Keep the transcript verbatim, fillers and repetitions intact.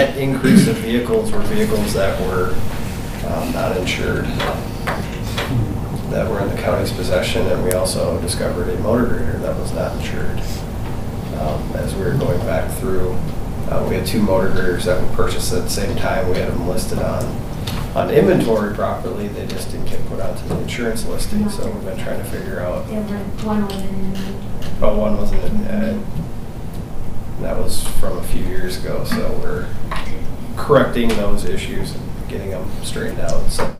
net increase of vehicles were vehicles that were um, not insured, that were in the county's possession, and we also discovered a motor grader that was not insured. Um, as we were going back through, uh, we had two motor graders that were purchased at the same time. We had them listed on on inventory properly. They just didn't get put onto the insurance listing, so we've been trying to figure out. Yeah, one was in. Oh, one wasn't in. Uh, that was from a few years ago, so we're correcting those issues and getting them straightened out. So.